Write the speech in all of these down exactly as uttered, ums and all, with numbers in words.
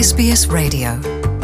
S B S Radio.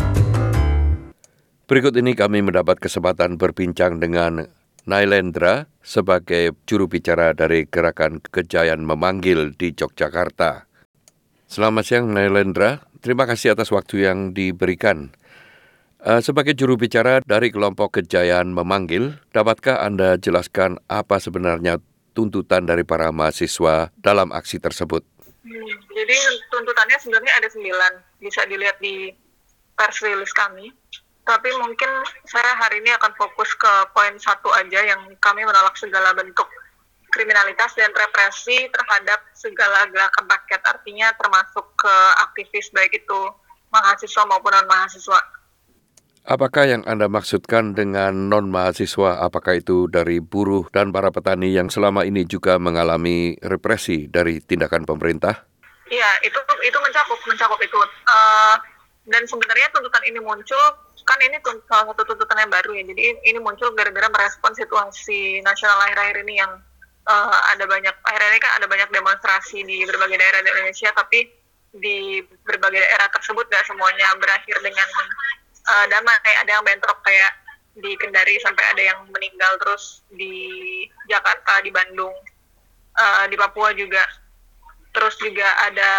Berikut ini kami mendapat kesempatan berbincang dengan Nailendra sebagai juru bicara dari Gerakan Kejayaan Memanggil di Yogyakarta. Selamat siang Nailendra, terima kasih atas waktu yang diberikan. Uh, sebagai juru bicara dari kelompok Kejayaan Memanggil, dapatkah Anda jelaskan apa sebenarnya tuntutan dari para mahasiswa dalam aksi tersebut? Hmm, jadi tuntutannya sebenarnya ada sembilan, bisa dilihat di press release kami. Tapi mungkin saya hari ini akan fokus ke poin satu aja, yang kami menolak segala bentuk kriminalitas dan represi terhadap segala gerakan rakyat, artinya termasuk ke aktivis baik itu mahasiswa maupun non-mahasiswa. Apakah yang Anda maksudkan dengan non-mahasiswa? Apakah itu dari buruh dan para petani yang selama ini juga mengalami represi dari tindakan pemerintah? Iya, itu itu mencakup mencakup itu. Uh, dan sebenarnya tuntutan ini muncul, kan ini tunt- salah satu tuntutan yang baru ya. Jadi ini muncul gara-gara merespon situasi nasional akhir-akhir ini yang uh, ada banyak akhir-akhir ini kan ada banyak demonstrasi di berbagai daerah di Indonesia, tapi di berbagai daerah tersebut nggak semuanya berakhir dengan Uh, damai, ada yang bentrok kayak di Kendari sampai ada yang meninggal, terus di Jakarta, di Bandung, uh, di Papua juga. Terus juga ada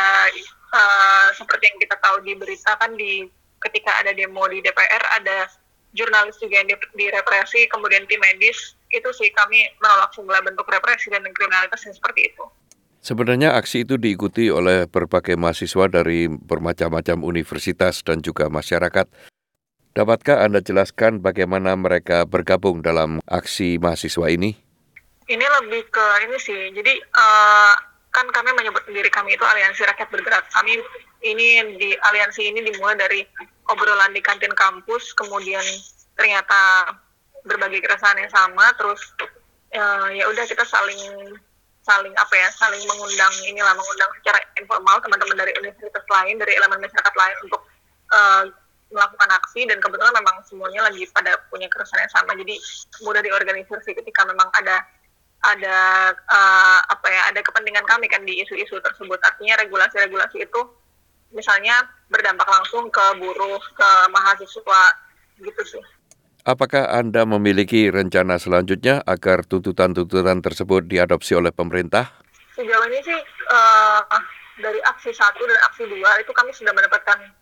uh, seperti yang kita tahu di berita kan, di ketika ada demo di D P R ada jurnalis juga yang direpresi, kemudian tim medis. Itu sih kami menolak segala bentuk represi dan kriminalitas yang seperti itu. Sebenarnya aksi itu diikuti oleh berbagai mahasiswa dari bermacam-macam universitas dan juga masyarakat. Dapatkah Anda jelaskan bagaimana mereka bergabung dalam aksi mahasiswa ini? Ini lebih ke ini sih, jadi uh, kan kami menyebut diri kami itu Aliansi Rakyat Bergerak. Kami ini di aliansi ini dimulai dari obrolan di kantin kampus, kemudian ternyata berbagi keresahan yang sama, terus uh, ya udah kita saling saling apa ya, saling mengundang inilah mengundang secara informal teman-teman dari universitas lain, dari elemen masyarakat lain untuk uh, melakukan aksi, dan kebetulan memang semuanya lagi pada punya keresahan yang sama, jadi mudah diorganisir sih ketika memang ada ada uh, apa ya ada kepentingan kami kan di isu-isu tersebut. Artinya regulasi-regulasi itu misalnya berdampak langsung ke buruh, ke mahasiswa gitu sih. Apakah Anda memiliki rencana selanjutnya agar tuntutan-tuntutan tersebut diadopsi oleh pemerintah? Sejauh ini sih uh, dari aksi satu dan aksi dua itu kami sudah mendapatkan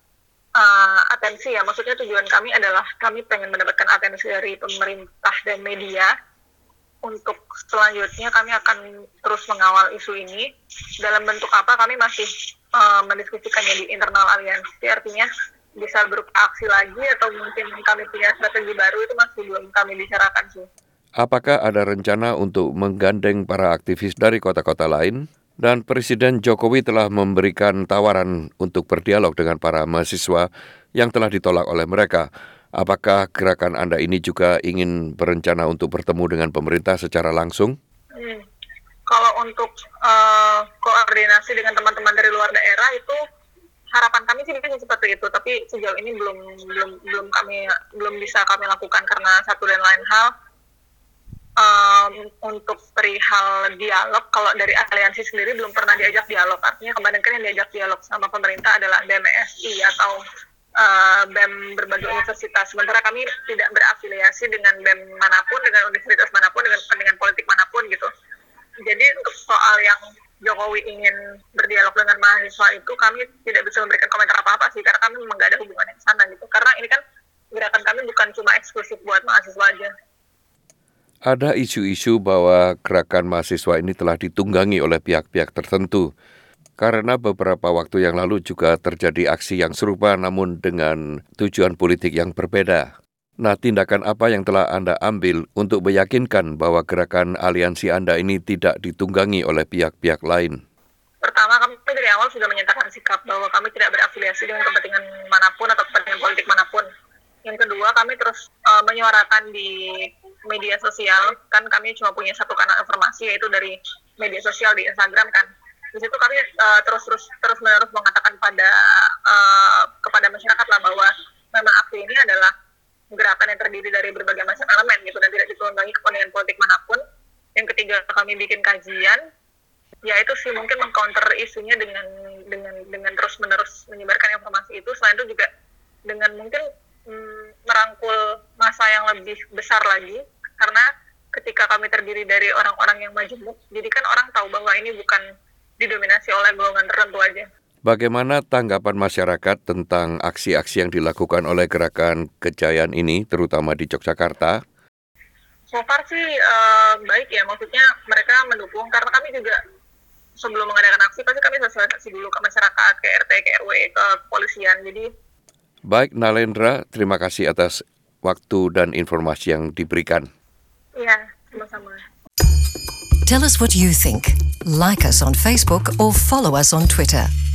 Uh, atensi ya, maksudnya tujuan kami adalah kami pengen mendapatkan atensi dari pemerintah dan media. Untuk selanjutnya kami akan terus mengawal isu ini. Dalam bentuk apa kami masih uh, mendiskusikannya di internal aliansi, artinya bisa berupa aksi lagi atau mungkin kami punya strategi baru, itu masih belum kami bicarakan sih. Apakah ada rencana untuk menggandeng para aktivis dari kota-kota lain? Dan Presiden Jokowi telah memberikan tawaran untuk berdialog dengan para mahasiswa yang telah ditolak oleh mereka. Apakah gerakan Anda ini juga ingin berencana untuk bertemu dengan pemerintah secara langsung? Hmm. Kalau untuk uh, koordinasi dengan teman-teman dari luar daerah, itu harapan kami sih bisa seperti itu. Tapi sejauh ini belum belum belum kami belum bisa kami lakukan karena satu dan lain hal. Um, untuk perihal dialog, kalau dari aliansi sendiri belum pernah diajak dialog. Artinya kemarin kan yang diajak dialog sama pemerintah adalah B M S I atau uh, B E M berbagai universitas. Sementara kami tidak berafiliasi dengan B E M manapun, dengan universitas manapun, dengan kepentingan politik manapun gitu. Jadi untuk soal yang Jokowi ingin berdialog dengan mahasiswa itu kami tidak bisa memberikan komentar apa-apa sih, karena kami memang nggak ada hubungan yang sana gitu. Karena ini kan gerakan kami bukan cuma eksklusif buat mahasiswa aja. Ada isu-isu bahwa gerakan mahasiswa ini telah ditunggangi oleh pihak-pihak tertentu. Karena beberapa waktu yang lalu juga terjadi aksi yang serupa namun dengan tujuan politik yang berbeda. Nah, tindakan apa yang telah Anda ambil untuk meyakinkan bahwa gerakan aliansi Anda ini tidak ditunggangi oleh pihak-pihak lain? Pertama, kami dari awal sudah menyatakan sikap bahwa kami tidak berafiliasi dengan kepentingan manapun atau kepentingan politik manapun. Yang kedua, kami terus uh, menyuarakan di media sosial, kan kami cuma punya satu kanal informasi, yaitu dari media sosial di Instagram kan. Di situ kami uh, terus terus terus menerus mengatakan pada uh, kepada masyarakat lah bahwa memang aksi ini adalah gerakan yang terdiri dari berbagai macam elemen gitu dan tidak ditunggangi kepentingan politik manapun. Yang ketiga, kami bikin kajian, ya itu sih mungkin mengcounter isunya dengan dengan dengan terus menerus menyebarkan informasi itu. Selain selain itu juga dengan mungkin mm, merangkul massa yang lebih besar lagi, karena ketika kami terdiri dari orang-orang yang majemuk, jadi kan orang tahu bahwa ini bukan didominasi oleh golongan tertentu aja. Bagaimana tanggapan masyarakat tentang aksi-aksi yang dilakukan oleh gerakan kejayaan ini, terutama di Yogyakarta? So far sih uh, baik ya, maksudnya mereka mendukung, karena kami juga sebelum mengadakan aksi, pasti kami sosialisasi dulu ke masyarakat, ke R T, ke R W, ke kepolisian, jadi... Baik, Nailendra, terima kasih atas waktu dan informasi yang diberikan. Iya, sama-sama. Tell us what you think. Like us on Facebook or follow us on Twitter.